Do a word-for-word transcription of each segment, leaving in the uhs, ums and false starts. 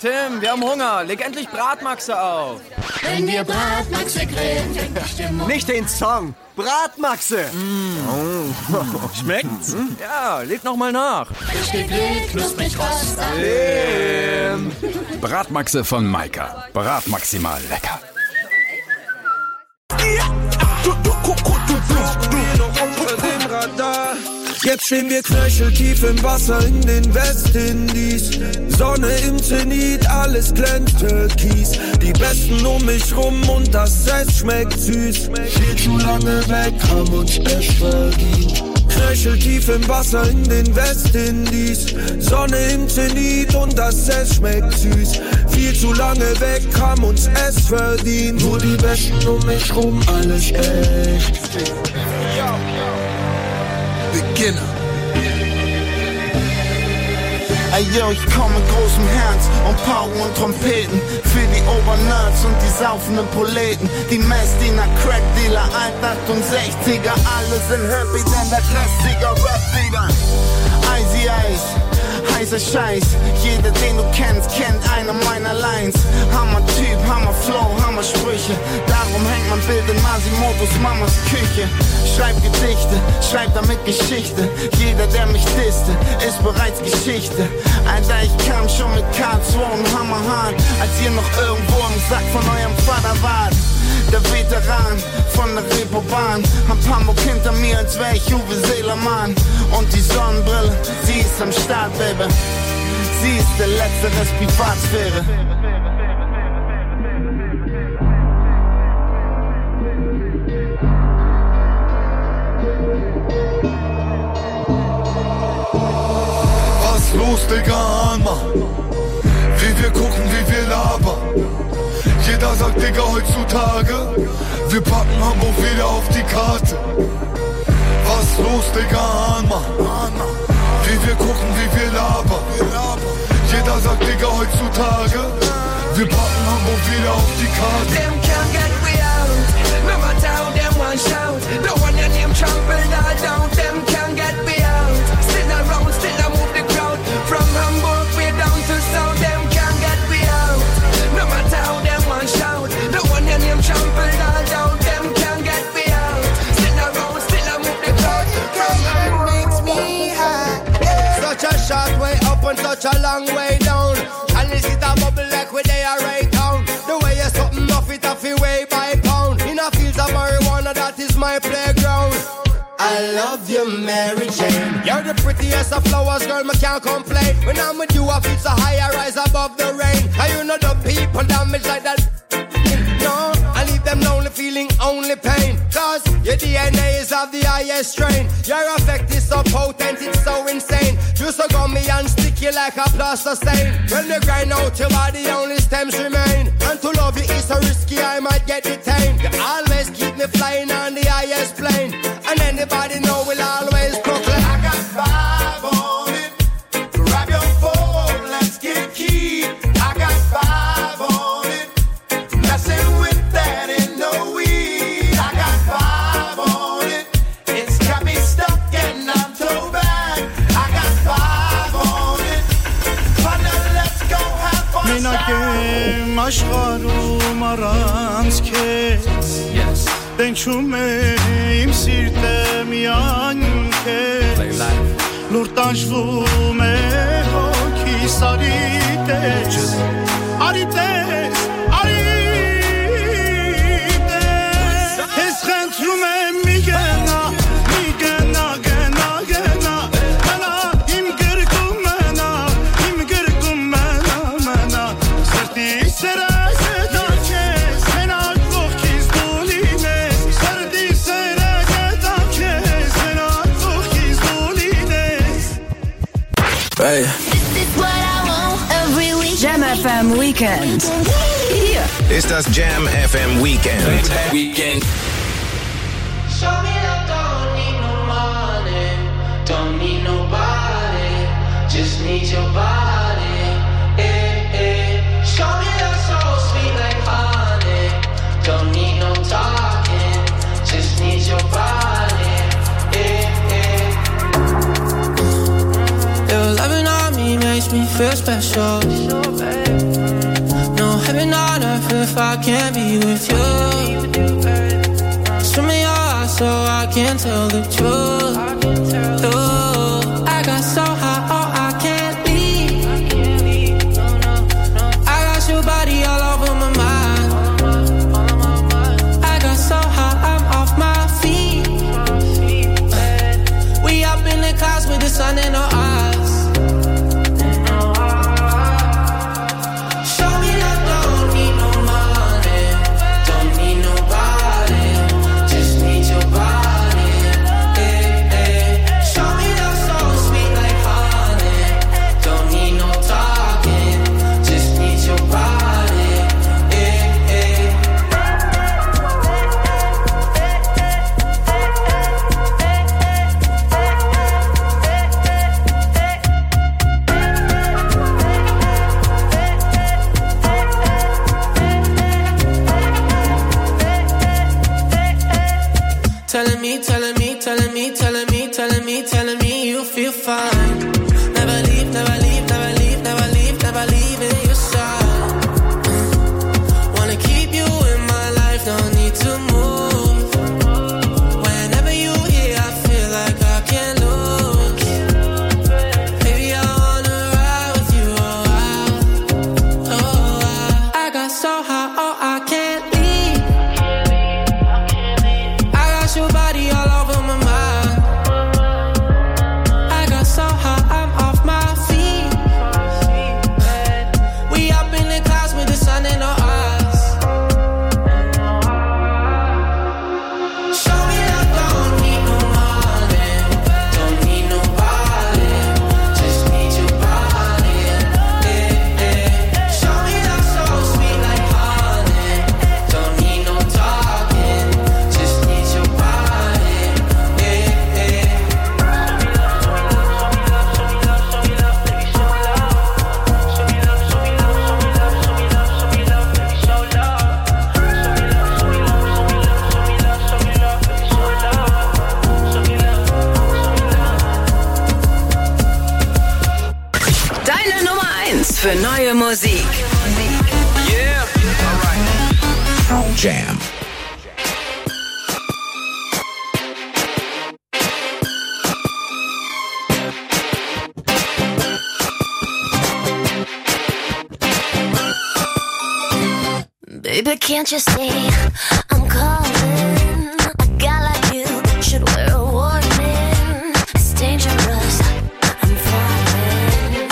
Tim, wir haben Hunger. Leg endlich Bratmaxe auf. Wenn wir Bratmaxe grillen, fängt die Stimmung. Nicht den Song, Bratmaxe. Mm. Oh. Schmeckt's? Mm. Ja, leg noch mal nach. Frisch gegrillt, knusprig rost. Tim. Bratmaxe von Maika. Bratmaximal lecker. Jetzt stehen wir knöcheltief im Wasser in den Westindies. Sonne im Zenit, alles glänzt türkis. Die Besten um mich rum und das Essen schmeckt süß. Viel zu lange weg, haben uns echt verdient. Knöcheltief im Wasser in den Westindies. Sonne im Zenit und das Essen schmeckt süß. Viel zu lange weg, haben uns es verdient. Nur die Besten um mich rum, alles echt. Beginner. Ey yo, ich komm mit großem Herz und Pauken und Trompeten für die Obernerds und die saufenden Proleten. Die Messdiener, Crackdealer, achtundsechziger, alle sind happy, denn der Klassiker Rap wieder. Icy Ice, heißer Scheiß, jeder den du kennst, kennt einer meiner Lines. Hammer Typ, Hammer Flow, Hammer Sprüche, darum hängt mein Bild in Masimotos Mamas Küche. Schreib Gedichte, schreib damit Geschichte, jeder der mich disste, ist bereits Geschichte. Alter, ich kam schon mit K zwei und Hammerhahn, als ihr noch irgendwo im Sack von eurem Vater wart. Der Veteran von der Reeperbahn, hab Hamburg hinter mir, als wär ich Uwe Seelermann. Und die Sonnenbrille, sie ist am Start, Baby. Sie ist der letzte Rest Privatsphäre. Was los, Digga, Anma? Wie wir gucken, wie wir labern. Jeder sagt, Digga, heutzutage, wir packen Hamburg wieder auf die Karte. Was los, Digga, Anma? Wie wir gucken, wie wir labern. Jeder sagt, Digga, heutzutage, wir packen Hamburg wieder auf die Karte. Them can't get me out, no matter how them want shout. Don't want your name trampled all down. Them can't get me out, still around, still I move the crowd. From Hamburg way down to South, them can't get me out, no matter how them want shout. Don't want your name trampled all down. Them can't get me out, still around, still I move the crowd. From Hamburg makes me high. Such a short way up and such a long way down. And is it a bubble like where they are right down? The way you're something off it off your way by pound. In a fields of marijuana, that is my playground. I love you, Mary Jane. You're the prettiest of flowers, girl, me can't complain. When I'm with you, I feel so high, I rise above the rain. And you know the people damage like that. No, I leave them lonely, feeling only pain. Cause your D N A is of the highest strain. Your effect is so potent, it's so insane. You so gummy and sticky like a plaster stain. When you grind out your body, only stems remain. And to love you is so risky, I might get detained. You always keep me flying on the highest plane. And anybody know we'll always proclaim. I got five on it. Grab your phone, let's get key. I got five on it. Messing with that in no weed. I got five on it. It's got me stuck and I'm too bad. I got five on it. Partner, let's go have fun. Մենակ աշխարհում առանց քեզ Տենչում է իմ սիրտը միայն քեզ Լուր տանջվում է հոգիս արի տես Արի տես, արի տես Ես խնդրում եմ մի գնա, մի գնա, գնա, գնա Մենա, իմ գրկում մենա, իմ գրկում մենա, մենա Սրտի սերս է դա քեզ, մենակ կողքից դու լինես Սրտի սերս է դա քեզ, մենակ կողքից դու լինես This is what I want every week. Jam F M Weekend. Hier ist das Jam F M Weekend. Weekend. Show me that don't need no money, don't need nobody, just need your body. Eh, eh. Show me that so sweet like honey, don't need no talking, just need your body. Eh, eh. Your loving on me makes me feel special. if I can't be with you. Show me your eyes so I can tell the truth. Ooh, I got so high, oh, I can't leave. I got your body all over my mind. I got so high, I'm off my feet. We up in the clouds with the sun in our eyes. Telling me, telling me, telling me, telling me, telling me, telling me you feel fine. Never leave, never leave, never leave, never leave, never leave in your side. Wanna keep you in my life, don't need to move. Whenever you here, I feel like I can't lose. Baby, I wanna ride with you, oh, I, oh, I, I got so high, oh, I can't leave. I got your body all over my mind. I got so high, I'm off my feet. We up in the clouds with the sun in our eyes. Show me that don't need no money, don't need nobody, just need your body. Eh, eh. Show me that so sweet like honey, don't need no talking, just need your body. Eh, eh. Deine Nummer eins für neue Musik. Yeah, alright. Jam. Baby, can't you see I'm calling? A guy like you should wear a warning. It's dangerous, I'm falling.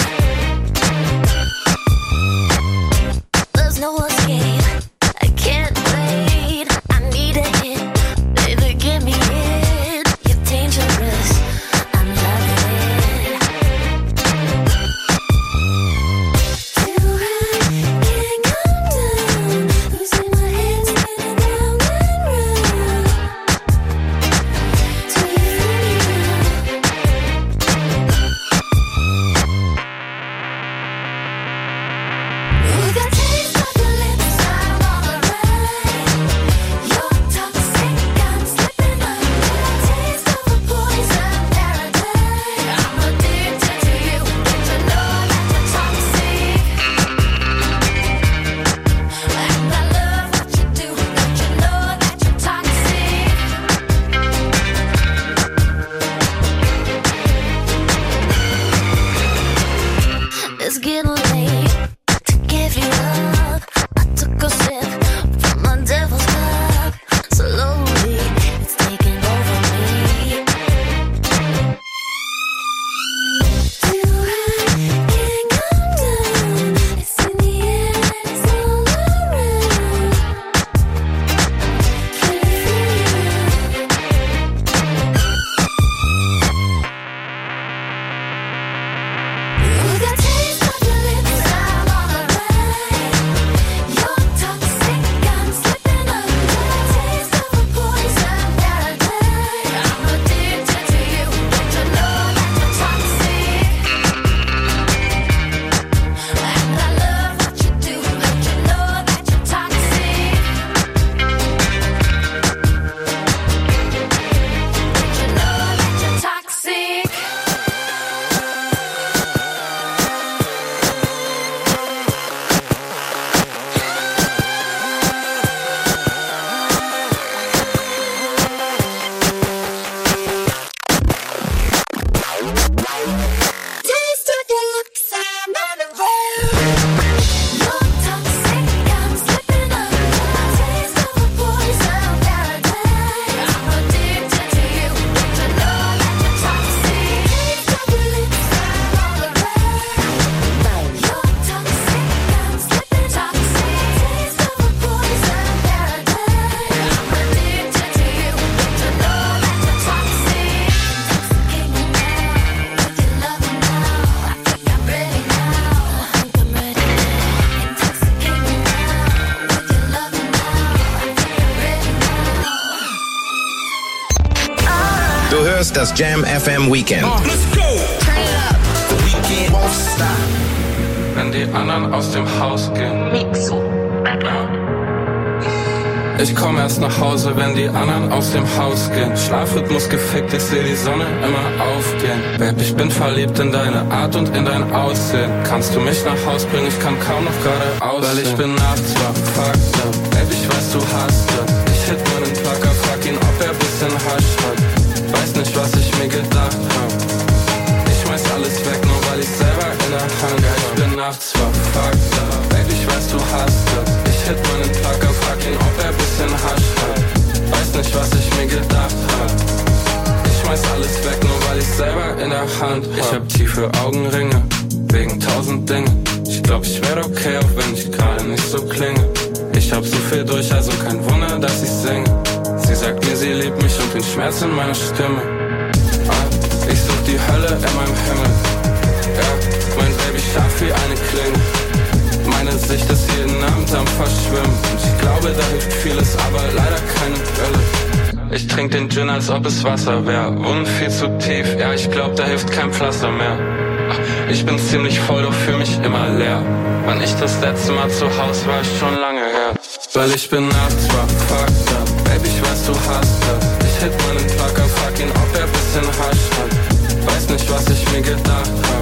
There's no escape, I can't wait. I need a hit, baby, give me it. You're dangerous, I'm loving it. Too high, can't come down. Losing my head, spinning round and round. Till you free me now. Ooh, the taste of your lips, I'm all around. You're toxic, I'm slipping under. Taste of a poison paradise. I'm addicted to you, don't you know that you're toxic? And I love what you do, don't you know that you're toxic? It's getting late to give you up. hörst das Jam F M Weekend. Let's go! Turn it up! The weekend won't stop. Wenn die anderen aus dem Haus gehen. Mixo. Ich komm erst nach Hause, wenn die anderen aus dem Haus gehen. Schlafrhythmus gefickt, ich seh die Sonne immer aufgehen. Babe, ich bin verliebt in deine Art und in dein Aussehen. Kannst du mich nach Haus bringen? Ich kann kaum noch gerade aussehen. Weil ich bin nachts wach, fuck up. Babe, ich weiß, du hast das. Ich hit meinen Placker, frag ihn, ob er bisschen Hasch hat. Weiß nicht, was ich mir gedacht hab. Ich schmeiß alles weg, nur weil ich selber in der Hand hab. Ich bin nachts wach, fuck up. Babe, ich weiß, du hast das. Ich hit meinen Placker, frag ihn, ob er bisschen Hasch hat. Weiß nicht, was ich mir gedacht hab. Ich schmeiß alles weg, nur weil ich selber in der Hand hab. Ich hab tiefe Augenringe, wegen tausend Dingen. Ich glaub, ich wär okay, auch wenn ich gerade nicht so klinge. Ich hab so viel durch, also kein Wunder, dass ich singe. Sie sagt mir, sie liebt mich und den Schmerz in meiner Stimme. Ah, ich such die Hölle in meinem Himmel. Ja, mein Baby scharf wie eine Klinge. Meine Sicht ist jeden Abend am Verschwimmen. Und ich glaube, da hilft vieles, aber leider keine Brille. Ich trink den Gin, als ob es Wasser wär. Wunden viel zu tief, ja, ich glaub, da hilft kein Pflaster mehr. Ich bin ziemlich voll, doch fühl mich immer leer. Wann ich das letzte Mal zu Hause war, ist schon lange her. Weil ich bin nachts wach, fuck up. Baby, ich weiß, du hast das. Ich hit meinen Placker, frag ihn, ob er bisschen Hasch hat. Weiß nicht, was ich mir gedacht hab.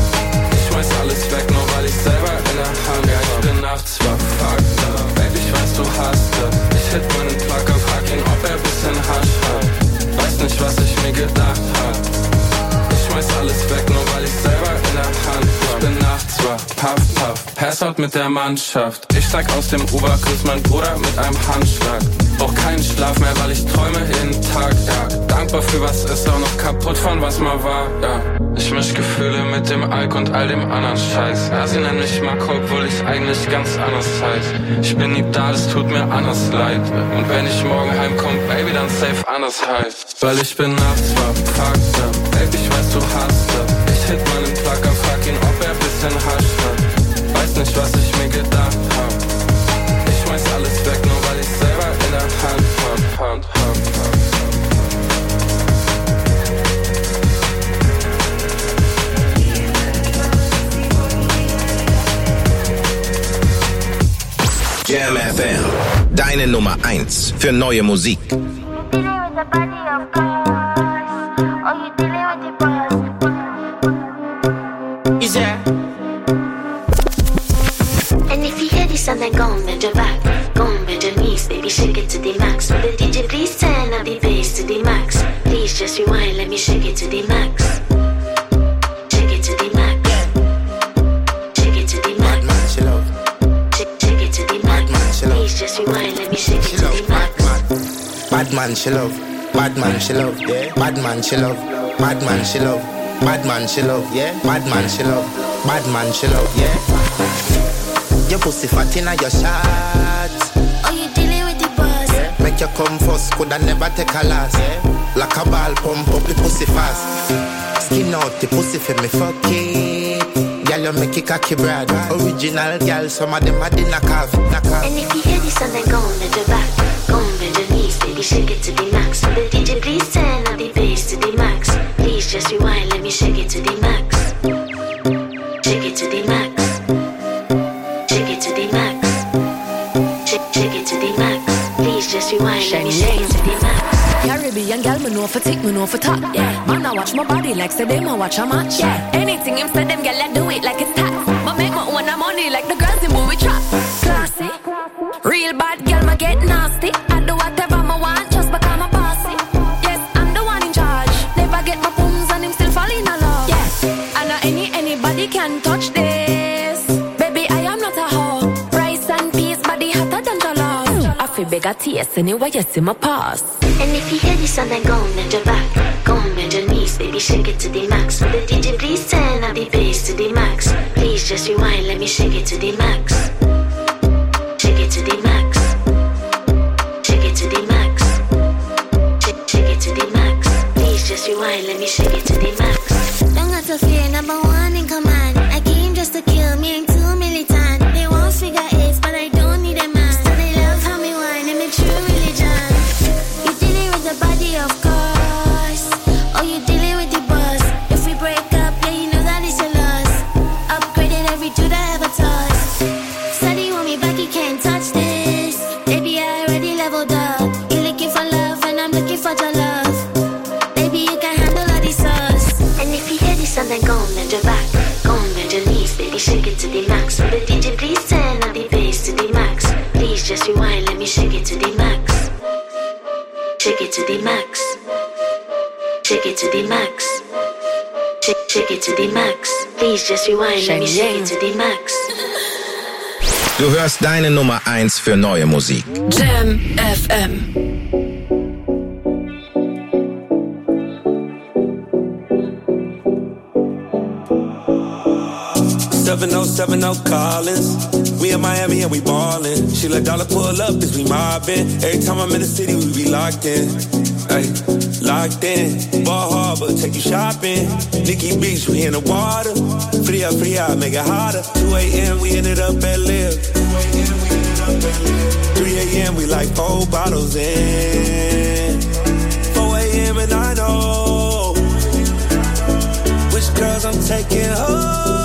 Ich schmeiß alles weg, nur weil ich selber in der Hand. Ja, ich bin nachts wach, fuck up. Baby, ich weiß, du hast das. Ich hit meinen Placker, frag ihn, ob er bisschen Hasch hat. Weiß nicht, was ich mir gedacht hab. Ich schmeiß alles weg, nur weil ich selber in der Hand hab. Ich bin nachts wach, puff, puff, pass out mit der Mannschaft. Ich steig aus dem Uber, küss mein Bruder mit einem Handschlag. Brauch keinen Schlaf mehr, weil ich träume jeden Tag, ja. Dankbar für was ist, auch noch kaputt von was mal war, ja. Ich misch Gefühle mit dem Alk und all dem anderen Scheiß. Ja, sie nennen mich Marco, obwohl ich eigentlich ganz anders heiß. Ich bin nie da, das tut mir anders leid. Und wenn ich morgen heimkomm, Baby, dann safe anders heiß. Weil ich bin nachts wach, fucked up. Baby, ich weiß, du hast das. Ich hit meinen Placker, frag ihn, ob er bisschen Hasch hat. Weiß nicht, was ich mir gedacht hab. Ich schmeiß alles weg, nur weil ich selber in der Hand hab, Hand, Hand, Hand. Jam F M, deine Nummer eins für neue Musik. And if you hear this song, then go and bend your back, go and bend your knees, baby, shake it to the max. Will the D J please turn up the bass to the max? Please just rewind, let me shake it to the max. Shake it to the max. Shake it to the max. Shake, shake it to the max. Please just rewind, let me shake it to the max. Bad man she love, bad man she love, yeah. Bad man she love, bad man she love, bad man she love, yeah. Bad man she love, bad man she love, yeah. Your pussy fat inna your shot. Oh, you dealing with the boss? Yeah. Make you come first, coulda never take a last. Yeah. Like a ball, pump up the pussy fast. Skin out the pussy for me fuck it. Girl, you make it cocky brad. Original girl, some of them are the knock off, knock off. And if you hear this song, then go and bend your back, go and bend your knees, baby, shake it to the max. Will the D J please turn up the bass to the max? Please just rewind, let me shake it to the max. Shake it to the max. Shake it to the max. Shake, shake it to the max. Please just rewind, let me shake it to the max. Caribbean girl, me know for tick, me know for top. Yeah, man, I watch my body like say them, I watch a match. Yeah, anything him say them, girl, I do it like it's tax. But make my own money like the girls in movie trap. Classy, real bad girl, me get nasty. I do whatever I want, just because I'm bossy. Yes, I'm the one in charge. Never get my booms and him still fall in love. Yes, I know any anybody can touch this. Baby, I am not a hoe. Rice and peas, body hotter than jollof. I feel big a taste anyway, you see my pass. And if you hear this song, then go and bend your back, go and bend your knees, baby, shake it to the max. Will the D J please turn up the bass to the max? Please just rewind, let me shake it to the max. Shake it to the max. Shake it to the max. Shake, shake it to the max. Please just rewind, let me shake it to the max. Don't got to fear, number one in command. I came just to kill me, ain't too militant. They won't figure eight, but I don't need a man. Still they love how me whine, and me true religion. You dealing with the body, of course. shake it to the max. Will the D J please turn on the bass to the max? Please just rewind, let me shake it to the max. Shake it to the max. Shake it to the max. Shake, shake it to the max. Please just rewind, let me shake it to the max. Du hörst deine Nummer eins für neue Musik. Jam F M. seven oh seven oh Collins. We in Miami and we ballin'. She let dollar pull up as we mobbin'. Every time I'm in the city, we be locked in. Ay, locked in. Ball Harbor, take you shopping. Nikki Beach, we in the water. Free up, free out, make it hotter. two a.m. we ended up at Live. three a.m. we like four bottles in. four a.m. and I know which girls I'm taking home.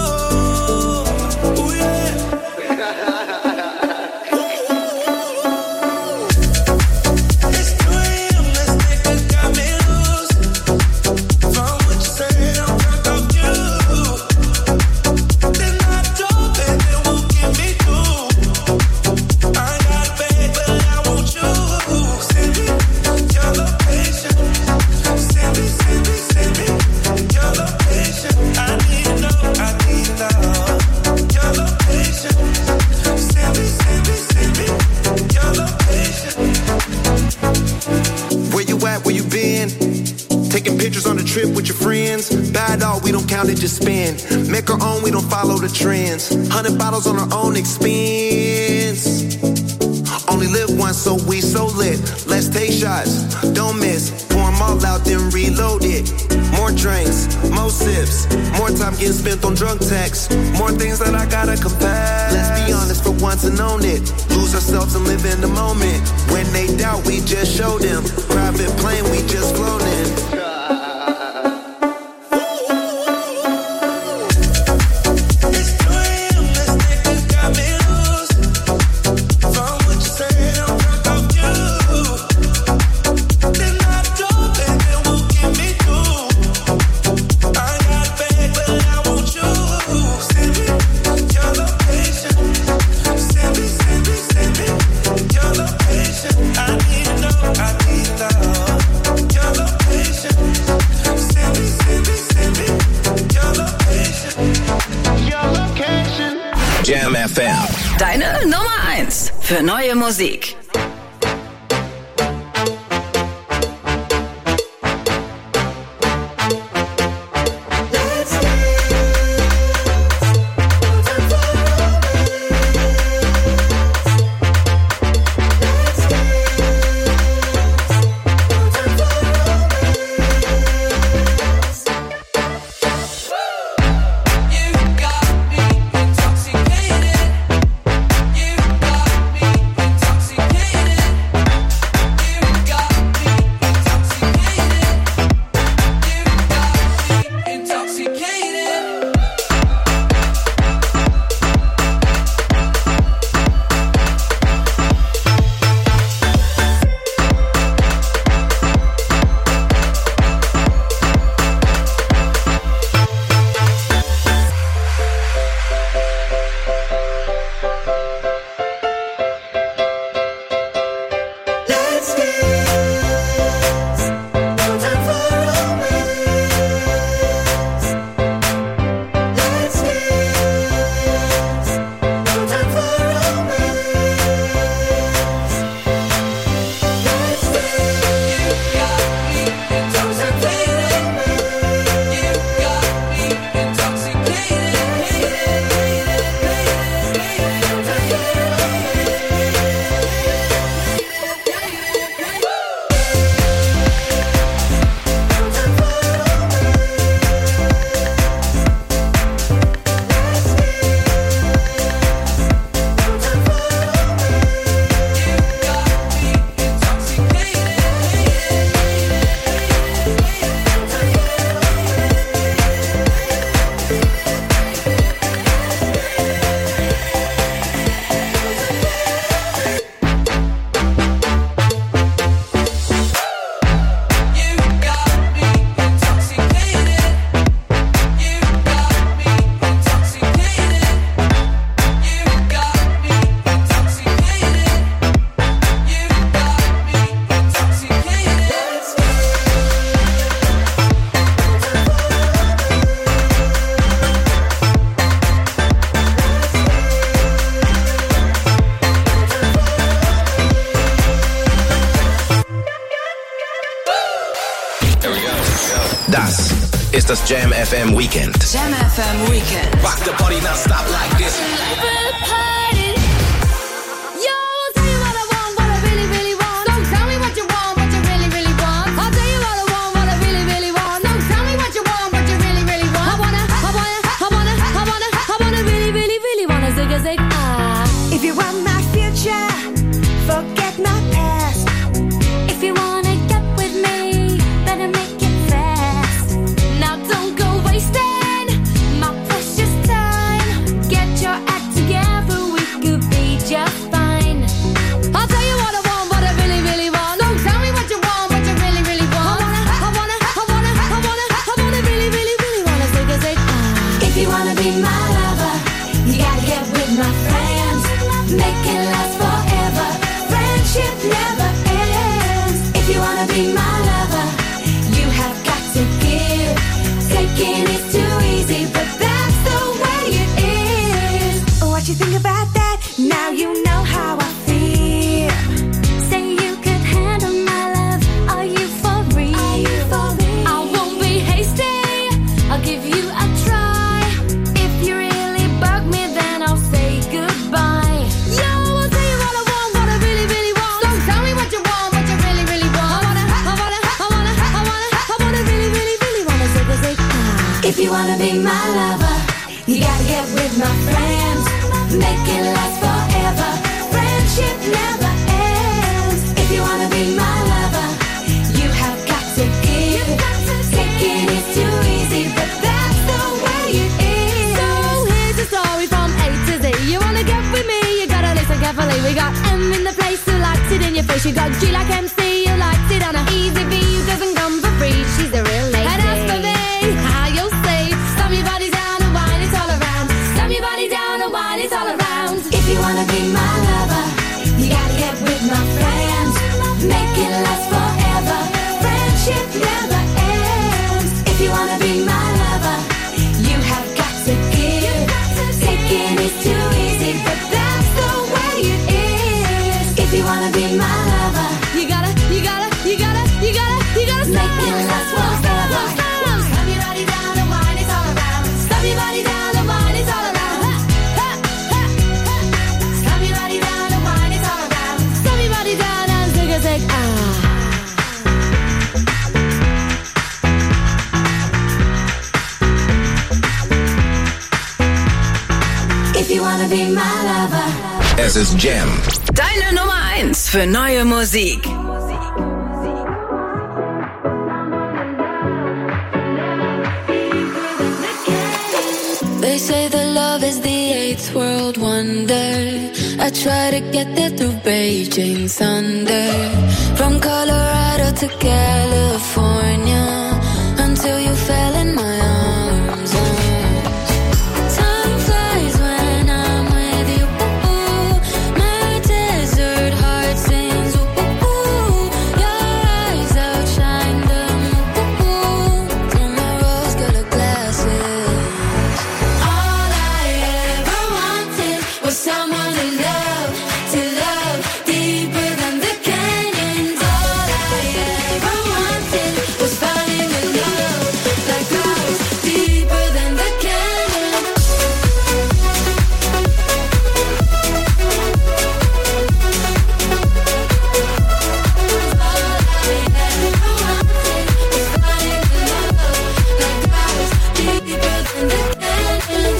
With your friends, buy it all, we don't count it, just spend. Make our own, we don't follow the trends. Hundred bottles on our own expense. Only live once, so we so lit. Let's take shots, don't miss. Pour them all out, then reload it. More drinks, more sips. More time getting spent on drunk texts. More things that I gotta confess. Let's be honest for once and own it. Lose ourselves and live in the moment. When they doubt, we just show them. Private plane, we just flown in. Jam F M. Deine Nummer eins für neue Musik. Intoxicated. ist das Jam F M Weekend. Jam F M Weekend. Rock the party, now stop like this. If you want my future, forget my past. If you wanna get with me, better make it fast. Now don't go wasting my precious time. Get your act together, we could be just fine. I'll tell you what I want, what I really, really want. Don't tell me what you want, what you really, really want. I wanna, I wanna, I wanna, I wanna, I wanna really, really, really wanna zig a zig. If you wanna be my lover, you gotta get with my friends. Make it last forever. Friendship never ends. If you wanna be my lover, you have got to give. Taking is too easy, but that's the way it is. What you think about that? Now you know how I feel. Say you could handle my love. Are you for real? Are you for real? I won't be hasty. I'll give you a try. If you really bug me, then I'll say goodbye. If you wanna be my lover, you gotta get with my friends. Make it last forever. Friendship never ends. If you wanna be my lover, you have got to give. Taking is too easy, but that's the way it is. So here's a story from A to Z. You wanna get with me, you gotta listen carefully. We got M in the place who likes it in your face. You got G like M C, who likes it on a easy V, who doesn't come for free. She's a real lady. And as for me, it's all around. If you wanna be my lover, you gotta get with my friends. Make it last forever. Friendship never ends. If you wanna be my lover, you have got to give. Taking is too easy, but that's the way it is. If you wanna be my lover, you gotta, you gotta, you gotta, you gotta, you gotta make it last forever. Stop your body down and wine, it's all around. Stop your body down and wine, it's all around. If you wanna be my lover. Es ist Jam. Deine Nummer eins für neue Musik. They say that love is the eighth world wonder. I try to get there through raging thunder. From Colorado to California, until you fell in my arms. Time flies when I'm with you. My desert heart sings. Your eyes outshine them through my rose-colored glasses. All I ever wanted was someone to love, to love deeper than the canyons. All I ever wanted was falling in love like clouds deeper than the canyons. All I ever wanted was falling in love like clouds deeper than the canyons.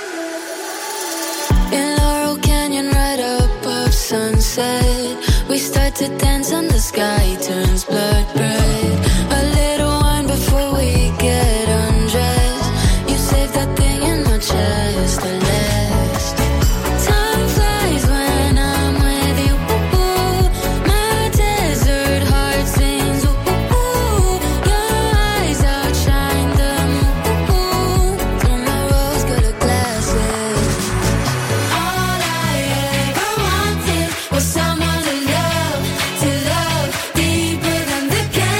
In Laurel Canyon, right above sunset, we start to dance and the sky turns blood red. A little wine before we get undressed. You save that thing in my chest, the last. Time flies when I'm with you. My desert heart sings. Your eyes outshine them through my rose-colored glasses. All I ever wanted was someone to love, to love deeper than the canyons.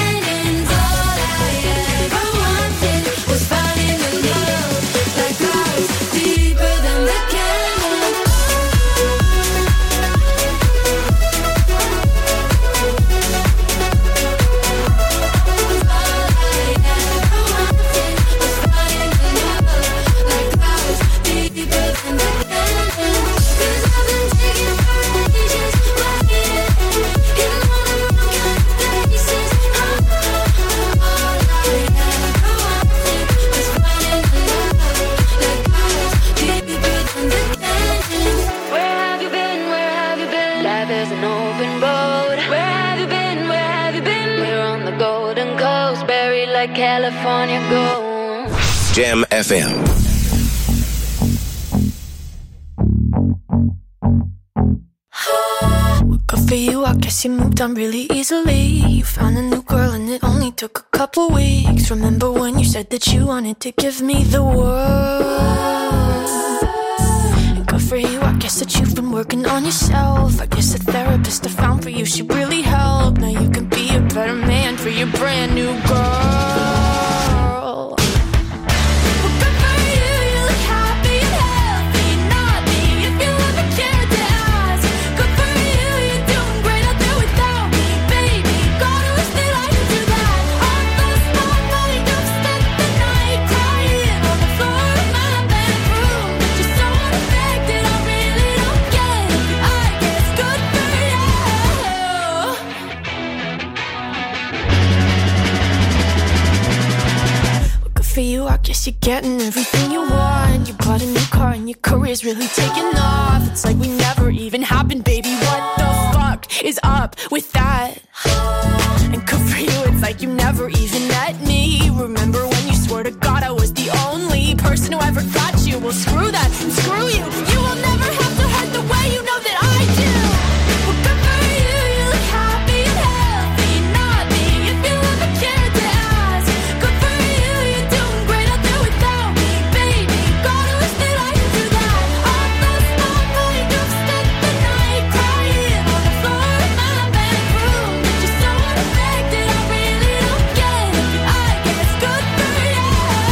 there's an open road. Where have you been, where have you been? We're on the Golden Coast, buried like California gold. Jam F M. Good for you, I guess you moved on really easily. You found a new girl and it only took a couple weeks. Remember when you said that you wanted to give me the world? And good for you, I guess that you've been working on yourself. I guess the therapist I found for you, she really helped. Now you can be a better man for your brand new girl. For you, I guess you're getting everything you want. You bought a new car and your career's really taking off. It's like we never even happened, baby. What the fuck is up with that? And good for you, it's like you never even met me. Remember when you swore to God I was the only person who ever got you? Well, screw that and screw you. You will never have to hurt the way you know that I do. Well, good for you, you look happy and healthy. Not me, if you ever cared to ask. Good for you, you're doing great out there without me, baby. God, I wish that I could do that. I lost my mind, I've spent the night crying on the floor of my bedroom. But you're so unaffected, I really don't get it. But I guess good for you.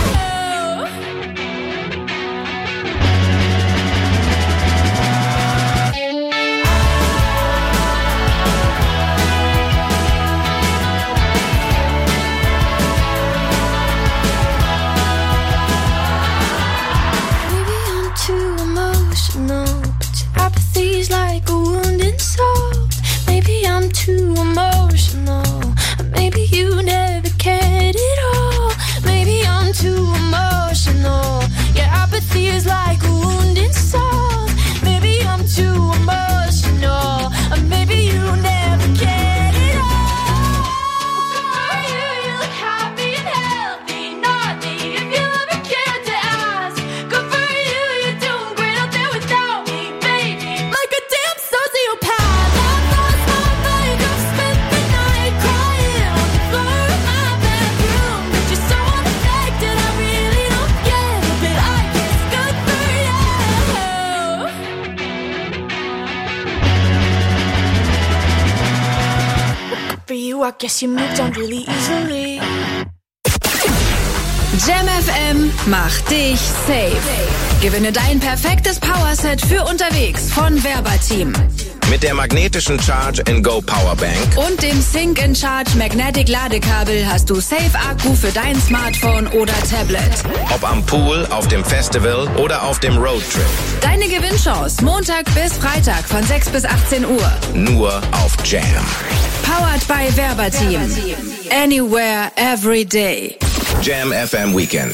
Maybe I'm too emotional, but your apathy's like a wounded soul. Maybe I'm too emotional, or maybe you never cared at all. Maybe I'm too emotional, your apathy is like a wounded soul. Maybe I'm too emotional, or maybe you never cared at all. For you, you look happy and healthy, not me, if you ever cared to ask. Good for you, you're doing great out there without me, baby. Like a damn sociopath. I've lost my mind, I've spent the night crying on the floor of my bedroom. But you're so unaffected, I really don't get it. But I guess good for you. Good for you, I guess you moved on really easily. Jam F M macht dich safe. Gewinne dein perfektes Powerset für unterwegs von Verbateam. Mit der magnetischen Charge and Go Powerbank Und dem Sync in Charge Magnetic Ladekabel hast du Safe Akku für dein Smartphone oder Tablet. Ob am Pool, auf dem Festival oder auf dem Roadtrip. Deine Gewinnchance Montag bis Freitag von sechs bis achtzehn Uhr. Nur auf Jam. Powered by Verbateam. Anywhere, every day. Jam F M Weekend.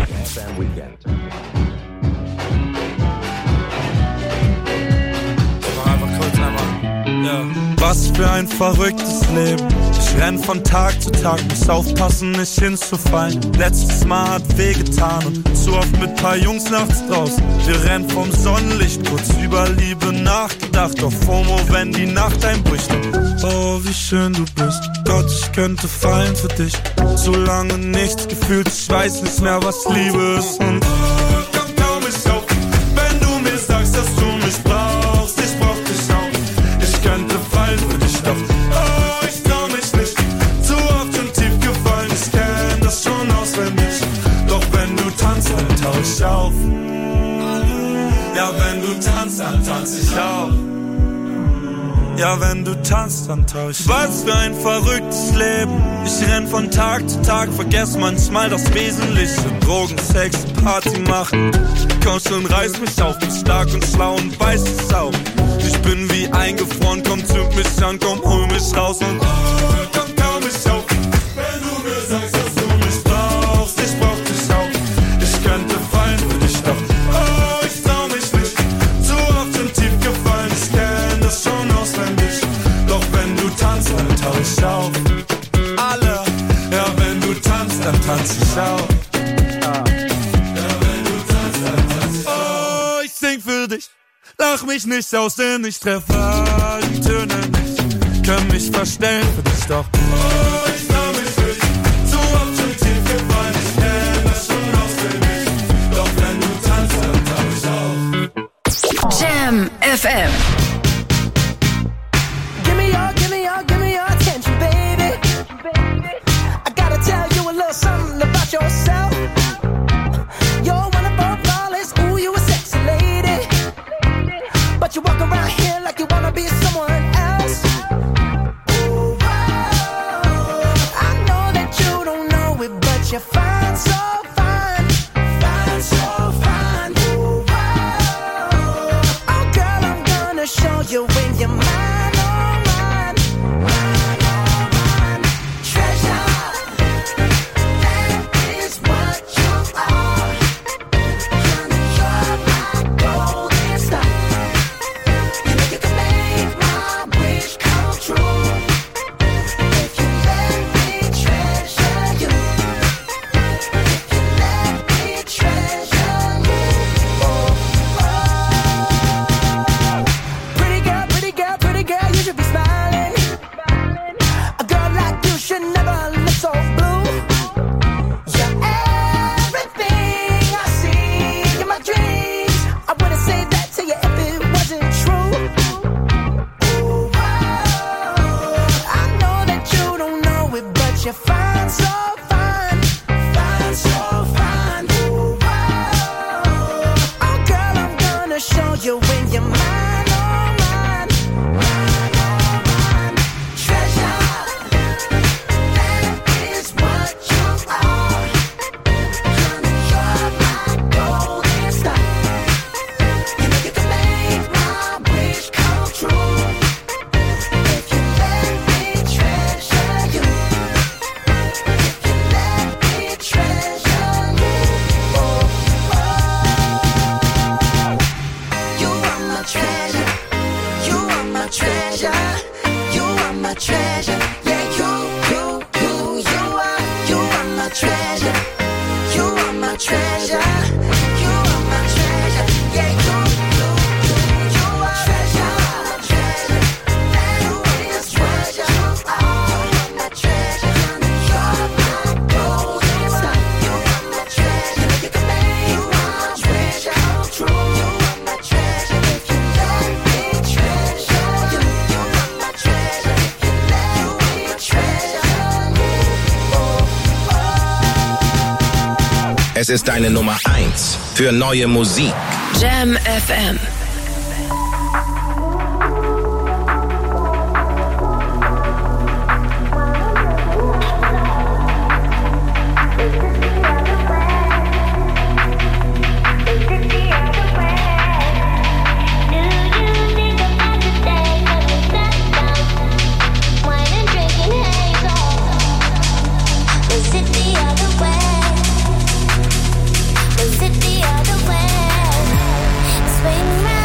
Was für ein verrücktes Leben. Ich renn von Tag zu Tag, muss aufpassen, nicht hinzufallen. Letztes Mal hat wehgetan und zu oft mit paar Jungs nachts draußen. Wir rennen vom Sonnenlicht, kurz über Liebe nachgedacht. Auf FOMO, wenn die Nacht einbricht. Oh, wie schön du bist. Gott, ich könnte fallen für dich. So lange nichts gefühlt, ich weiß nicht mehr, was Liebe ist. Und oh, komm, komm mich auf, wenn du mir sagst, dass du mich brauchst. Ich brauch dich auch. Ich könnte fallen für dich, doch oh, ich trau mich nicht. Zu oft schon tief gefallen, ich kenn das schon auswendig. Doch wenn du tanzt, dann tau ich auf. Ja, wenn du tanzt, dann tanz ich auf. Ja, wenn du tanzt, dann tau ich. Was für ein verrücktes Leben. Ich renn von Tag zu Tag, vergess manchmal das Wesentliche. Drogen, Sex, Party machen. Komm schon, reiß mich auf, bin stark und schlau und weiß es auch. Ich bin wie eingefroren, komm, zünd mich an, komm, hol mich raus und oh, komm, komm mich auf. Wenn du mir sagst, dass du mich brauchst, ich brauch dich auch. Ich könnte fallen für dich, doch oh, ich trau mich nicht. Zu oft schon tief gefallen, ich kenn das schon auswendig. mich nicht aussehen, ich treffe all die Töne nicht. Kann mich verstellen für dich doch. Oh, ich trau mich nicht, zu oft schon tief gefallen, ich kenn das schon auswendig. Doch wenn du tanzt, dann tau ich auf. Jam F M. Give me your, give me your, give me your attention, baby. I gotta tell you a little something about yourself. You're wonderful, flawless, ooh, you a sexy lady. But you walk around here like you wanna be someone else. Ooh, whoa. I know that you don't know it, but you're fine, so fine. Fine, so fine. Ooh, whoa. Oh, girl, I'm gonna show you when you're mine. You're fine, so fine, fine, so fine. Ooh, whoa. Oh, girl, I'm gonna show you when you're mine, oh, mine, mine, oh, mine. Treasure, that is what you are. Honey, you're my golden star. You know you can make my wish come true. If you let me treasure you. Treasure, you are my treasure. Yeah, you, you, you, you are, you are my treasure. You are my treasure. You are my treasure. Yeah, you, you, you, you are treasure, my treasure. You are my treasure. You are my treasure. You're my golden star. You are my treasure. You can make my treasure come true. You are my treasure. If you let me treasure. Es ist deine Nummer eins für neue Musik. Jam F M. Swing round.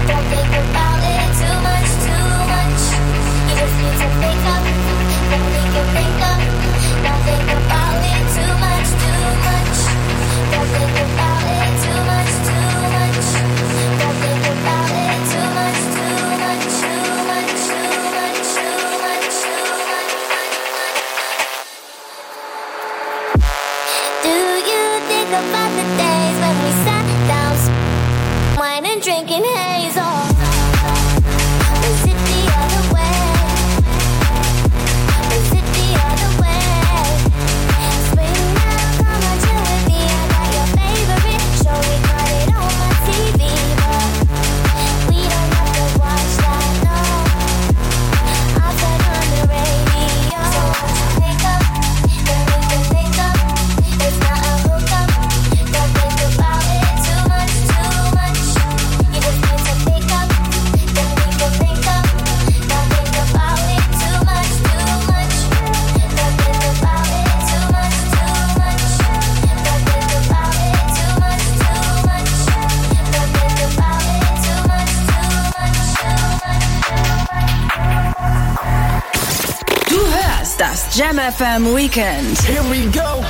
Don't think about it too much, too much. You just need to think up, then we can think up. Don't think about it too much, too much. Don't think about it too much, too much. Don't think about it too much, too much, too much, too much, too much, too much. Do you think about the days when we sat down, wine and drinking haze? Or was it the other way? Was it the other way? Spring now, come on, chill with me. I got your favorite show, we got it on my T V, but we don't have to watch that, no. I'll turn on the radio. So won't you think up, then we can think up. It's not a hookup. Don't think about it too much, too much. You just need to pick up, then we can think up. Don't think about it too much, too much. Don't think about it too much, too much. Don't think about it too much, too much. Don't think about it too much, too much, too much. Du hörst das Jam F M Weekend. Here we go.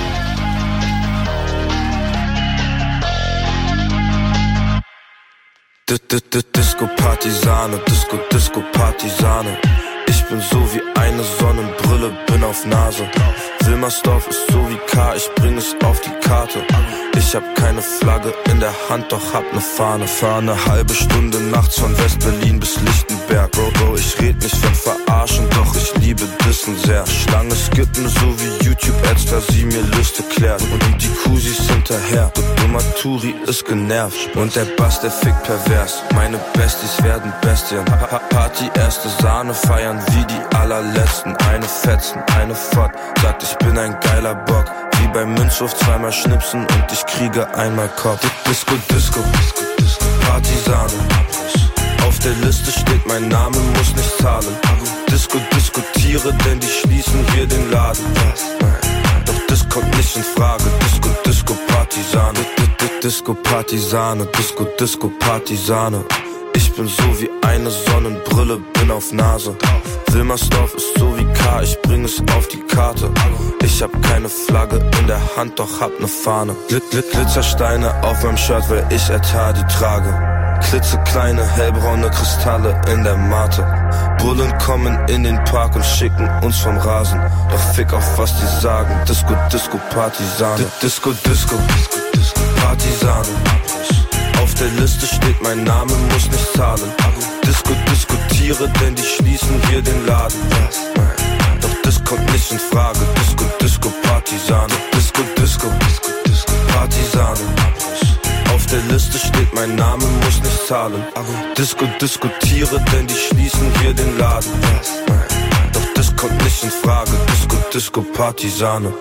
Disco-Partisane, Disco-Disco-Partisane. Ich bin so wie eine Sonnenbrille, bin auf Nase. Wilmersdorf ist so wie K, ich bring es auf die Karte. Ich hab keine Flagge in der Hand, doch hab ne Fahne. Fahr ne halbe Stunde nachts von West-Berlin bis Lichtenberg. Bro, Bro, ich red nicht von Verarschen, doch ich liebe Dissen sehr. Schlange skippen, so wie YouTube-Ads, da sie mir Lüste klärt. Und die Kusis hinterher, du dummer Turi ist genervt. Und der Bass, der fickt pervers. Meine Besties werden Bestien. Pa- Party, erste Sahne, feiern wie die allerletzten. Eine Fetzen, eine Fott, sagt ich bin ein geiler Bock. Wie beim Münzhof zweimal schnipsen und ich kriege einmal Kopf. Disco, Disco, Partisane. Auf der Liste steht mein Name, muss nicht zahlen. Disco, diskutiere, denn die schließen hier den Laden. Doch das kommt nicht in Frage. Disco, Disco, Partisane. Disco, Partisane. Disco, Disco, Partisane. Ich bin so wie eine Sonnenbrille, bin auf Nase. Wilmersdorf ist so wie K, ich bring es auf die Karte. Ich hab keine Flagge in der Hand, doch hab ne Fahne. Glit, Glit, Glitzersteine auf meinem Shirt, weil ich Etat die trage. Klitzekleine, hellbraune Kristalle in der Mate. Bullen kommen in den Park und schicken uns vom Rasen. Doch fick auf was die sagen. Disco, Disco, Partisane. Disco, Disco, Partisane. Auf der Liste steht mein Name, muss nicht zahlen. Disco, diskutiere, denn die schließen hier den Laden. Doch das kommt nicht in Frage. Disco, Disco, Partisane. Disco, Disco, Partisane. Auf der Liste steht mein Name, muss nicht zahlen. Disco, diskutiere, denn die schließen hier den Laden. Doch das kommt nicht in Frage. Disco, Disco, Partisane.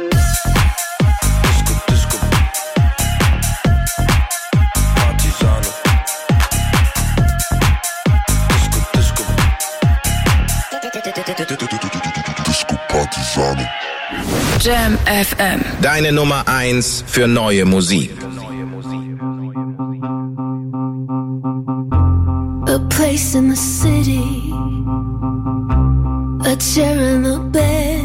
Disco-Partisane. Jam F M. Deine Nummer eins für neue Musik. A place in the city, a chair in the bed.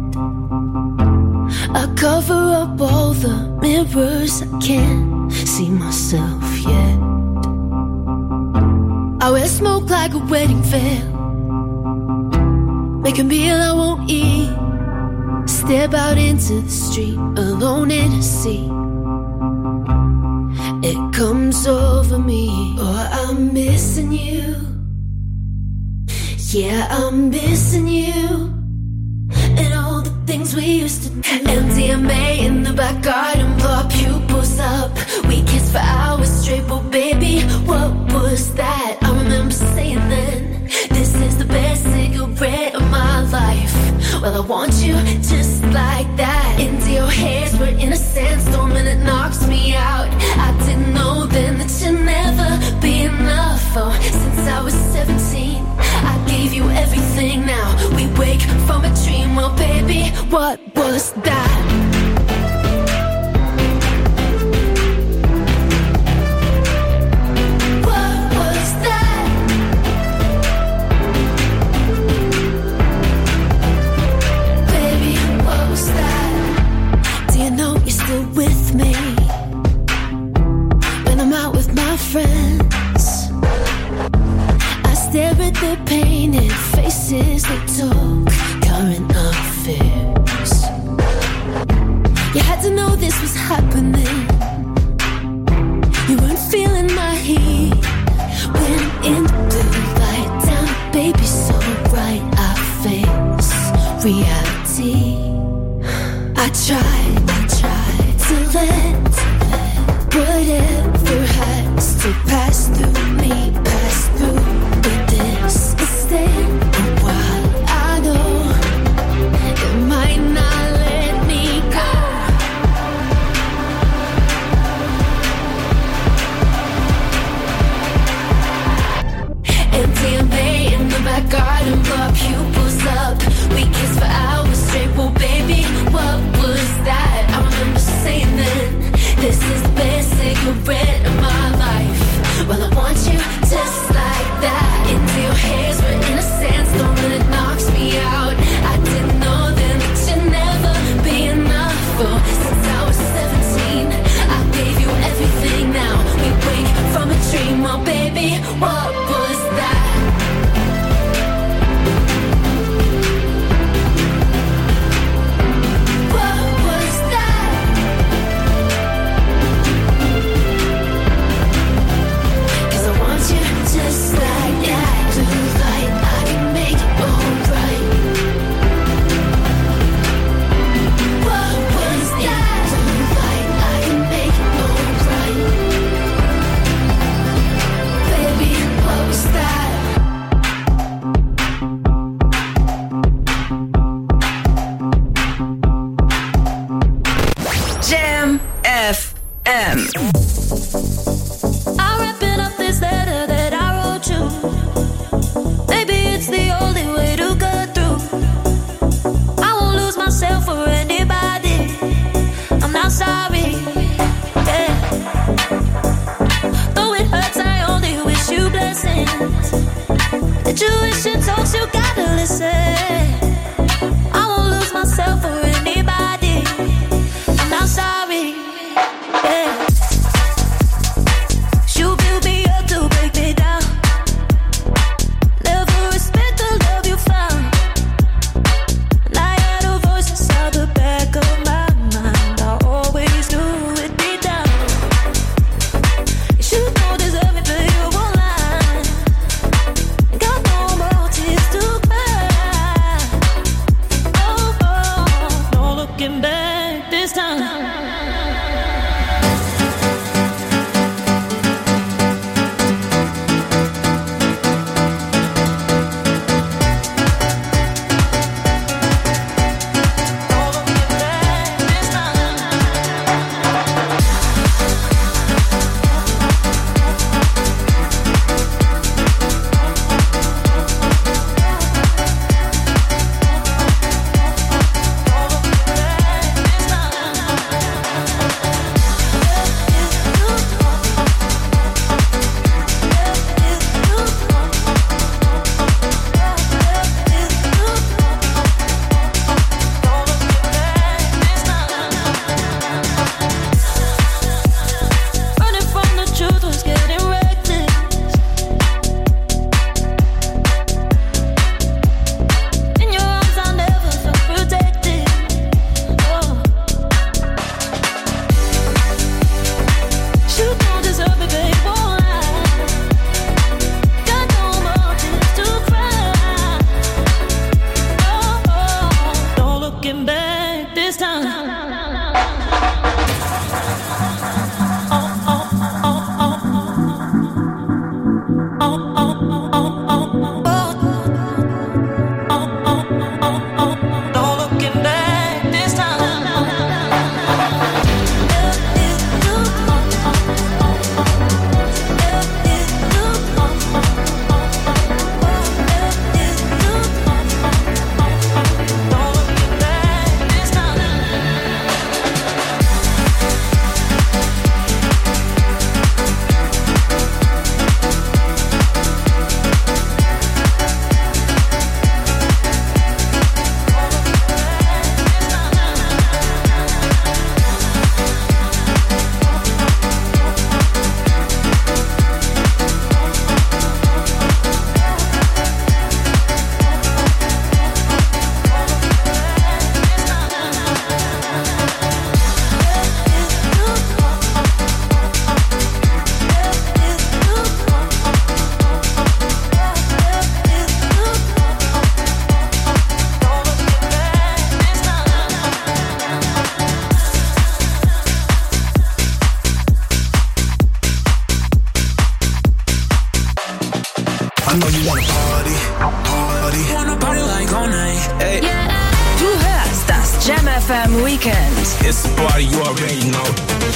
I cover up all the mirrors, I can't see myself yet. I wear smoke like a wedding veil, make a meal I won't eat. Step out into the street, alone in a sea. It comes over me, oh, I'm missing you. Yeah, I'm missing you. And all the things we used to do. M D M A in the back garden, blow our pupils up. We kissed for hours straight, but baby, what was that? I remember saying then, this is the best cigarette of my life. Well, I want you just like that. Into your hairs, we're in a sandstorm and it knocks me out. I didn't know then that you'd never be enough. Oh, since I was seventeen, I gave you everything. Now we wake from a dream. Well, baby, what was that? What their painted faces, they took current affairs. You had to know this was happening. You weren't feeling my heat when in the blue light down, baby, so bright I face reality. I tried, I tried to let whatever has to pass through me, pass through. But this is staying a while. I know it might not let me go. M D M A in the back garden, blow our pupils up. We kissed for hours straight, well baby, what was that? I remember saying then, this is the best cigarette of my life. Well, I want you just like that. Into your hairs, we're in a sandstorm and it knocks me out. I didn't know then that you'd never be enough. Oh, since I was seventeen, I gave you everything. Now we wake from a dream. Oh baby, what was that? What was that? Cause I want you just like that. Blue light, I can make it alright. What was that? Blue light, I can make it alright. Baby, what was that? Jam F M. I'm wrapping up this letter that I wrote you. Maybe it's the only way to get through. I won't lose myself for anybody. I'm not sorry. Yeah. Though it hurts, I only wish you blessings. The Jewish and talks, you gotta listen. I won't lose myself for anybody. I'm not sorry. Yeah. You build me up to break me down. Never respect the love you found. And I had a voice inside the back of my mind. I always knew it'd be down. You don't deserve it, but you won't lie. Got no more tears to cry. Oh, oh, no looking back this time. Running from the truth was getting reckless. In your arms I never felt protected. Oh. You don't deserve it, babe, won't lie. Got no more tears to cry. Oh, oh, no looking back this time. No looking back this time. F M Weekend. It's a party, you already know.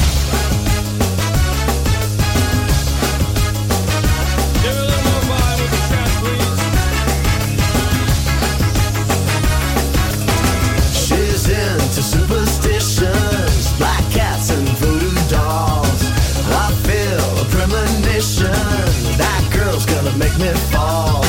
She's into superstitions, black cats and voodoo dolls. I feel a premonition, that girl's gonna make me fall.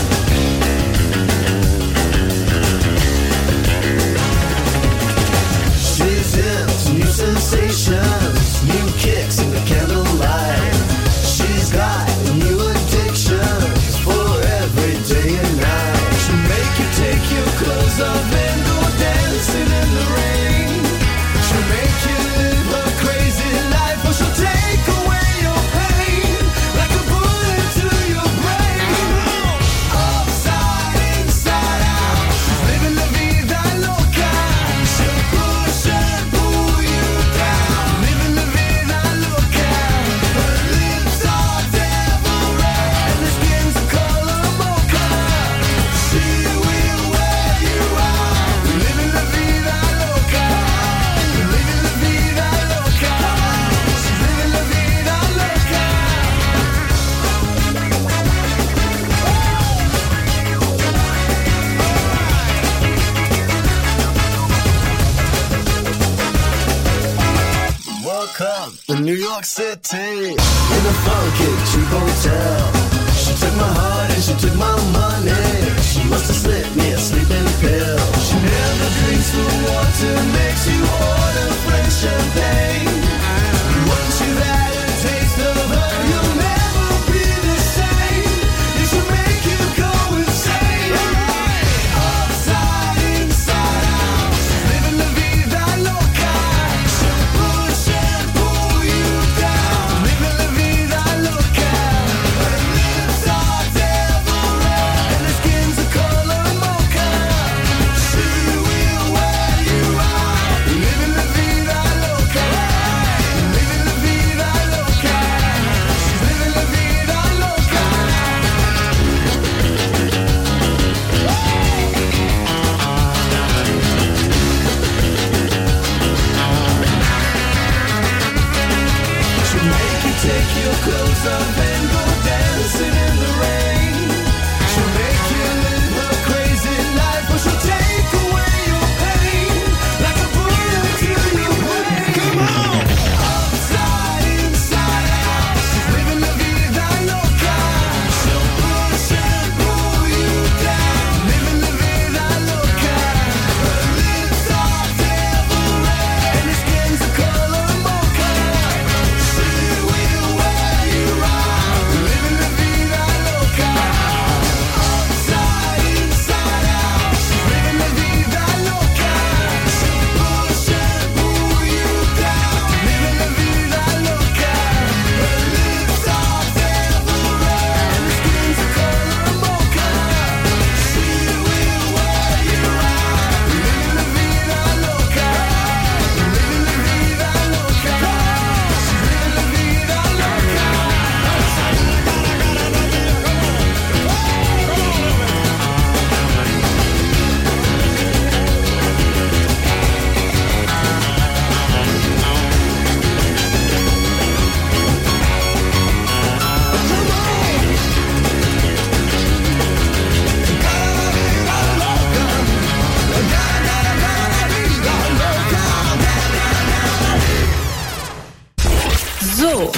She's into new sensations, new kicks in the candlelight. She's got new addictions for every day and night. She'll make you take your clothes off and go dancing in the rain. She'll make you live her crazy life, or she'll take away your pain like a bullet to your brain. Upside, inside out, she's living la vida loca. She'll push and pull you down, living la vida loca. Her lips are devil red and her skin's a color mocha. She will wear you out, living la vida loca, living la vida loca. She's living la vida loca. Welcome to New York City, in a funky cheap hotel. She took my heart and she took my money. She must have slipped me a sleeping pill. She never drinks the water, makes you order French champagne. Once you've had a taste of her, you'll never be the same. It should make you go insane. Upside, inside out, she's living la vida loca. She'll push and pull you down, living la vida loca. Her lips are devil red and her skin's a color mocha. She will wear you out, living la vida loca, living la vida loca. She's living la vida loca. She'll make you take your clothes off and go dancing in the rain. She'll make you live her crazy life, or she'll take away your pain like a bullet to your brain. Come on! Upside, inside out, she's living la vida loca. She'll push and pull you down, living la vida loca. Her lips are devil red and her skin's a color mocha. She will wear you out, living la vida loca. Upside, inside out, she's living la vida loca. She'll push and pull you down, living la vida loca. Her lips are devil red and her skin's a color mocha. She will wear you out, living la vida loca, living la vida loca. She's living la vida loca. So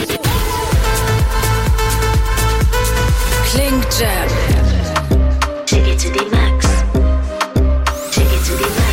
klingt Jam. Shake it to the max. Shake it to the max.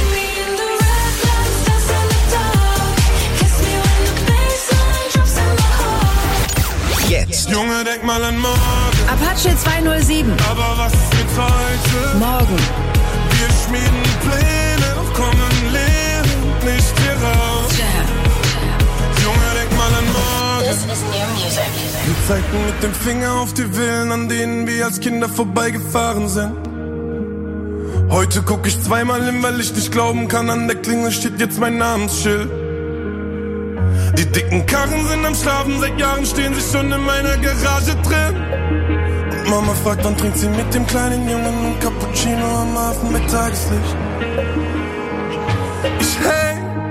Jetzt. Junge, denk mal an morgen. Apache zweihundertsieben. Aber was ist mit heute? Morgen. Wir schmieden Pläne, doch kommen Lehren nicht hier raus. Jam. Junge, denk mal an morgen. This is new music. Wir zeigten mit dem Finger auf die Villen, an denen wir als Kinder vorbeigefahren sind. Heute guck ich zweimal hin, weil ich nicht glauben kann, an der Klingel steht jetzt mein Namensschild. Die dicken Karren sind am Schlafen, seit Jahren stehen sie schon in meiner Garage drin. Und Mama fragt, wann trinkt sie mit dem kleinen Jungen ein Cappuccino am Hafen mit Tageslicht. Ich häng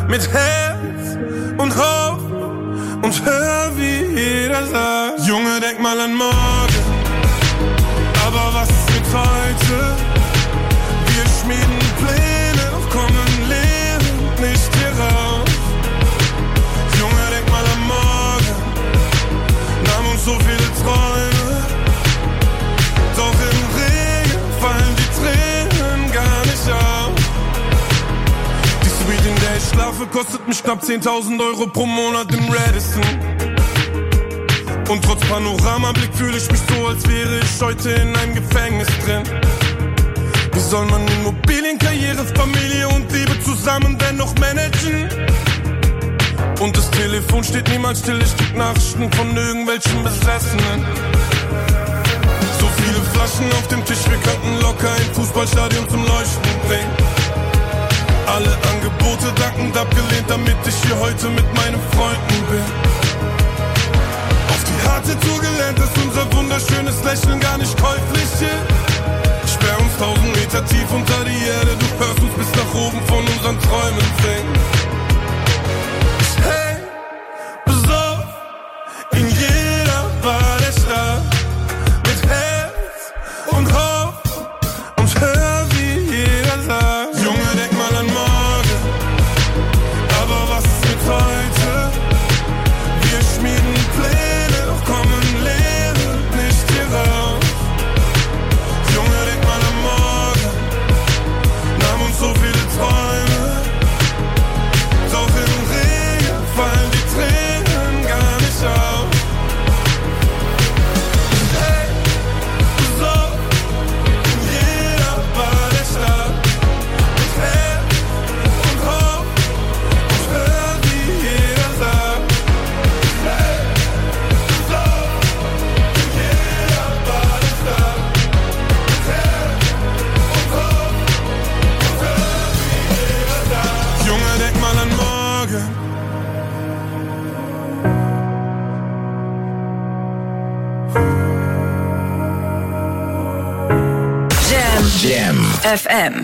mit Herz und Hoffnung und hör, wie jeder sagt: Junge, denk mal an morgen, aber was ist mit heute? Wir schmieden Pläne, doch kommen lebend nicht hier raus. Junge, denk mal an morgen, nahm uns so viele Träume, doch im Regen fallen die Tränen gar nicht auf. Die Suite, in der ich schlafe, kostet mich knapp zehntausend Euro pro Monat im Radisson. Und trotz Panoramablick fühle ich mich so, als wäre ich heute in einem Gefängnis drin. Wie soll man Immobilien, Karriere, Familie und Liebe zusammen dennoch managen? Und das Telefon steht niemals still, ich krieg Nachrichten von irgendwelchen Besessenen. So viele Flaschen auf dem Tisch, wir könnten locker ein Fußballstadion zum Leuchten bringen. Alle Angebote dankend abgelehnt, damit ich hier heute mit meinen Freunden bin. Auf die harte Tour gelernt, dass unser wunderschönes Lächeln gar nicht käuflich ist. Sperr uns tausend Meter tief unter die Erde, du hörst uns bis nach oben von unseren Träumen singen. Ich häng besoffen in jeder Bar der Stadt, mit Herz und Hoffnung und hör, wie jeder sagt: Junge, denk mal an morgen, aber was ist mit heute? Wir schmieden Pläne, doch kommen lebend nicht hier raus. Junge, denk mal an morgen, nahm uns so viele Träume, doch im Regen fallen die Tränen gar nicht auf. Hey, so in jeder Bar der Stadt, mit Herz und Hoffnung und hör, wie jeder sagt: Hey, so in jeder Bar der Stadt, mit Herz und Hoffnung und hör, wie jeder sagt. Junge, denk mal an morgen. Jam. Jam. F M.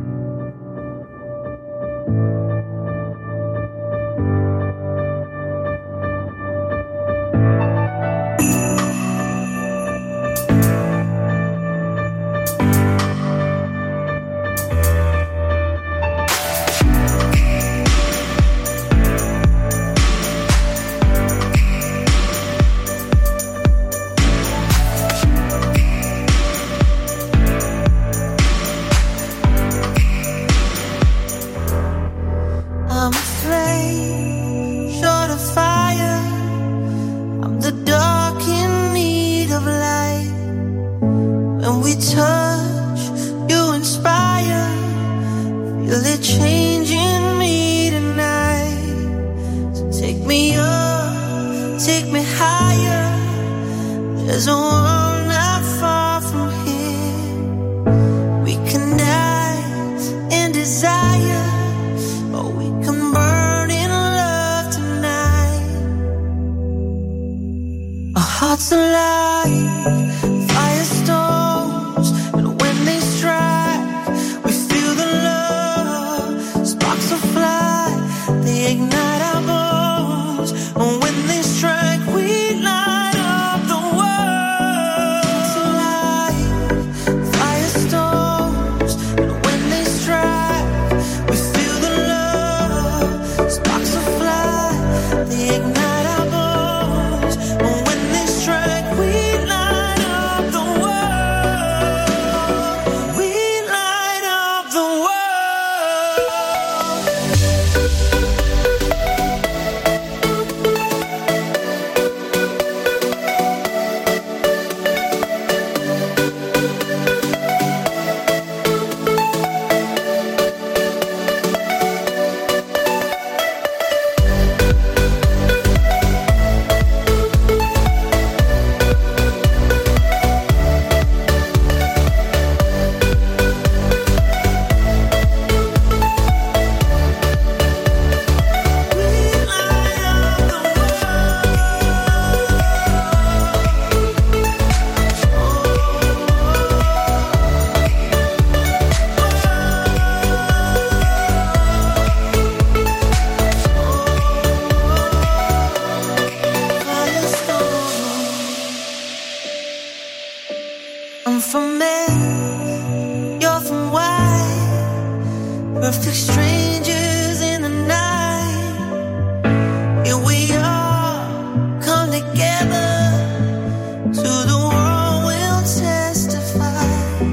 I'm a flame, short of fire. I'm the dark in need of light. When we touch, you inspire. Feel it changing me tonight. So take me up, take me higher. There's a world not far from here. We can die in desire, or we can burn in love tonight. Our hearts alive, firestorms, and when they strike, we feel the love. Sparks will fly, they ignite our bones. And when they strike, we light up the world. Perfect strangers in the night. Here we are, come together. To the world we'll testify.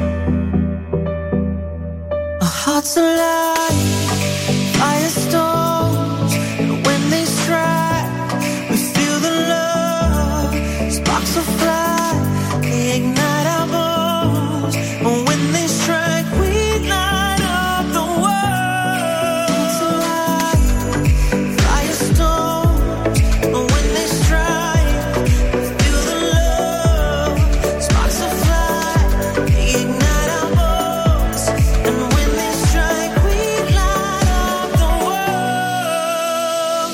Our hearts alive, firestorms. And when they strike, we feel the love. Sparks will fly, they ignite our bones. And when they strike, we light up the world. Hearts alive, firestorms. And when they strike, we feel the love. Sparks will fly, they ignite our bones. And when they strike, we light up the world.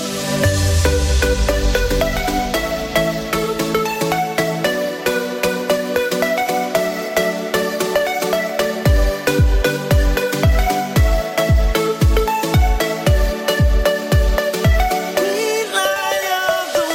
We light up the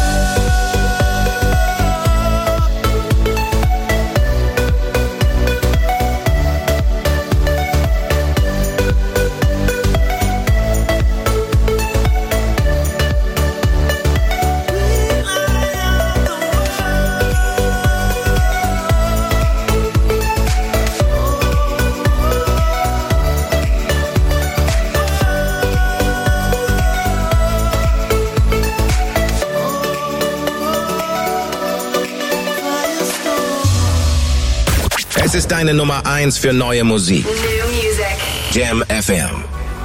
Es ist deine Nummer eins für neue Musik. New music. Jam F M.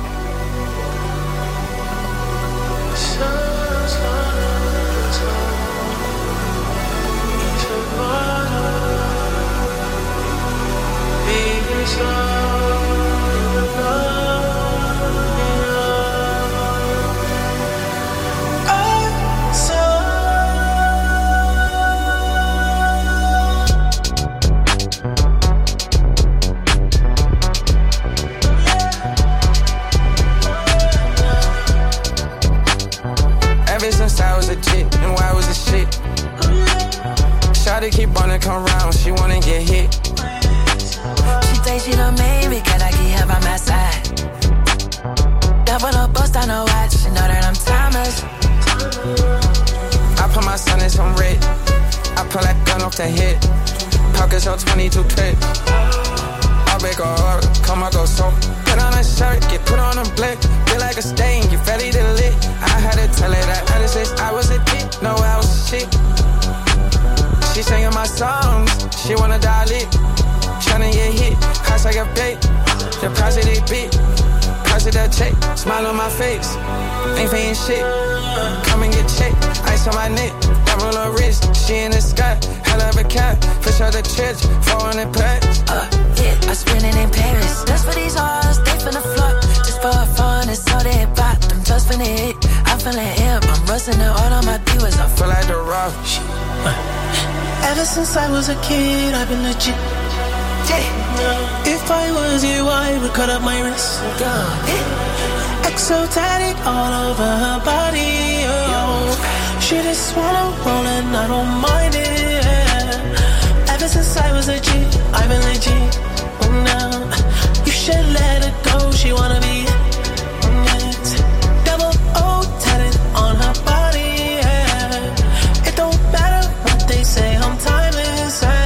Ever since I was a jit, and why was a shit? Shawty keep wanna come round, she wanna get hit. She thinks she done made me, cause I keep her by my side. Double up, bust on her watch, she know that I'm timeless. I put my son in some red. I pull that gun off the hip. Pockets on twenty-two clip. I'll make her hard, come on, go so. Put on a shirt, get put on a blick. Feel like a stain, get ready to lit. I had to tell her that ever since I was a kid, no, I was shit. She singing my songs, she wanna die lit. Tryna get hit, I say a bait. The price of they beat, price of that check. Smile on my face, ain't paying shit. Come and get checked, ice on my neck. Double her wrist, she in the sky. Hell of a cat, push out the church, four hundred packs. Uh, yeah, I spend it in Paris. That's for these hoes, they finna flock. Just for fun, it's all they bought. Them just finna hit, I'm feeling hip. I'm rusting it all on my viewers. I Feel like the rock. Ever since I was a kid, I've been legit. Yeah. If I was you, I would cut up my wrist. Yeah. Exo tatted all over her body. Oh. She just wanna roll and I don't mind it. Yeah. Ever since I was a G, I've been legit. Oh, now you should let her go. She wanna be. Yes. Double O tatted on her body. Yeah. It don't matter what they say. I'm timeless. Yeah.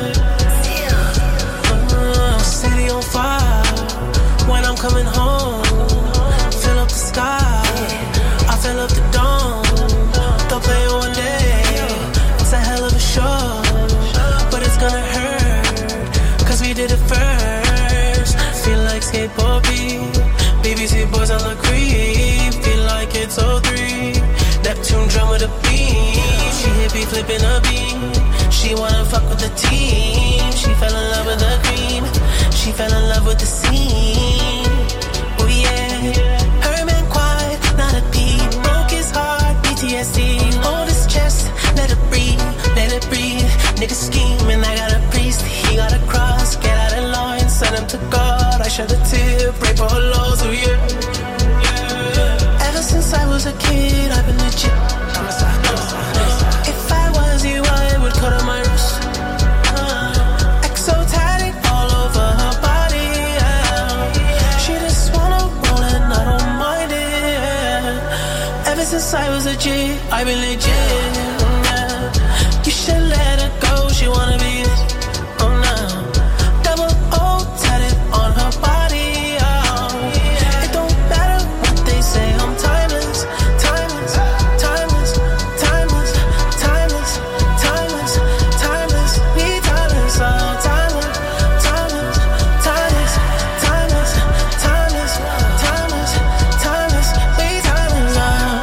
City on fire when I'm coming home. Fill up the sky, I fill up the dome. Don't play it one day, it's a hell of a show. But it's gonna hurt, cause we did it first. Feel like skateboard beat, B B C boys on the creep. Feel like it's oh three, Neptune drum with a beam. She hit me flipping a beam. She wanna fuck with the team. She fell in love with the cream. She fell in love with the scene. Oh yeah. Her man quiet, not a beat. Broke his heart, P T S D. Hold his chest, let it breathe, let it breathe. Nigga scheming, I got a priest. He got a cross, get out of line, send him to God. I shed a tear, pray for her loss, oh yeah. Ever since I was a kid, I've been legit. If I was you, I would cut on my wrist. Exo tatted all over her body. Yeah. She just wanna since I was a G, I've been legit, yeah. You should let her go, she wanna be, oh no. Double O tatted on her body, oh. It don't matter what they say, I'm timeless, timeless, timeless, timeless, timeless, timeless, timeless, we timeless, oh, timeless, timeless, timeless, timeless, timeless, timeless, timeless, we timeless, oh.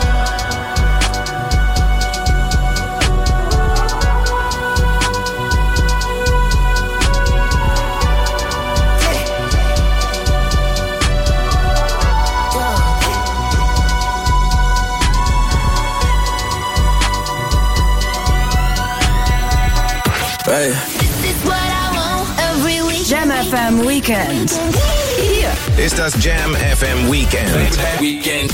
Hey. This is what I want every week. Jam F M Weekend. Hier Ist das Jam F M Weekend. Weekend.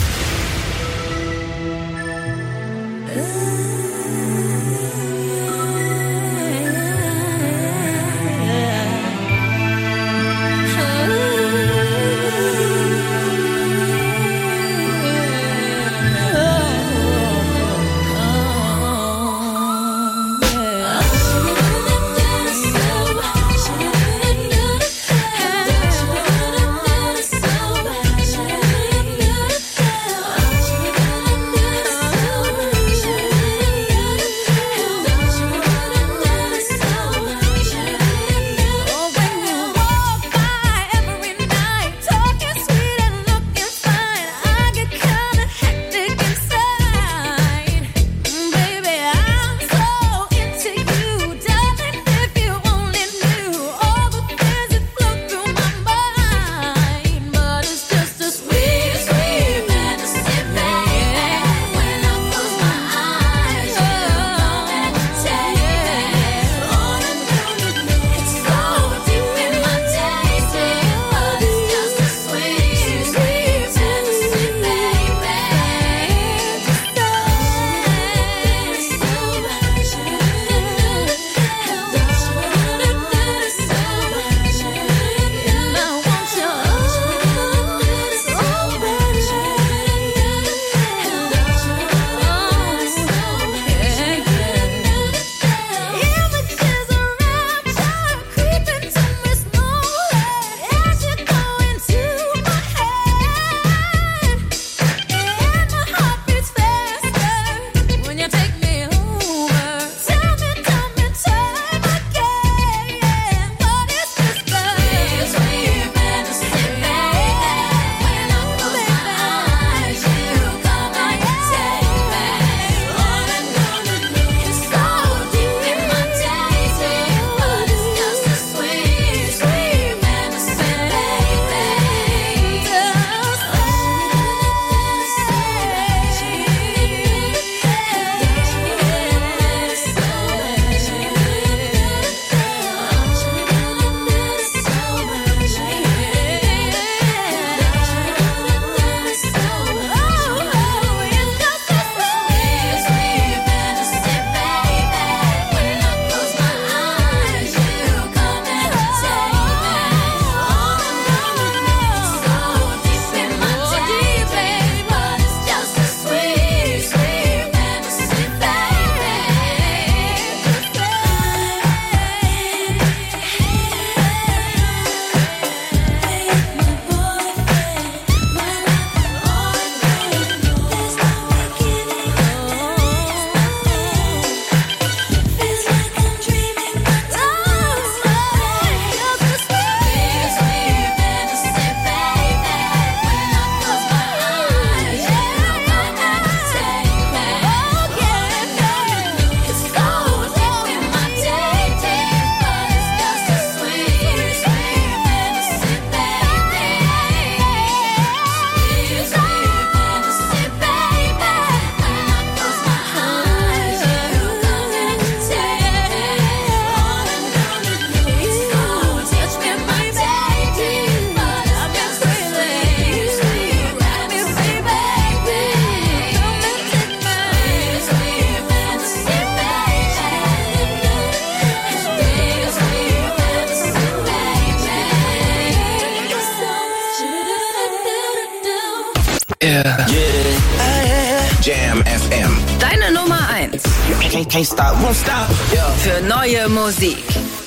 Jam F M. Deine Nummer eins. Can't stop, won't stop. Für neue Musik.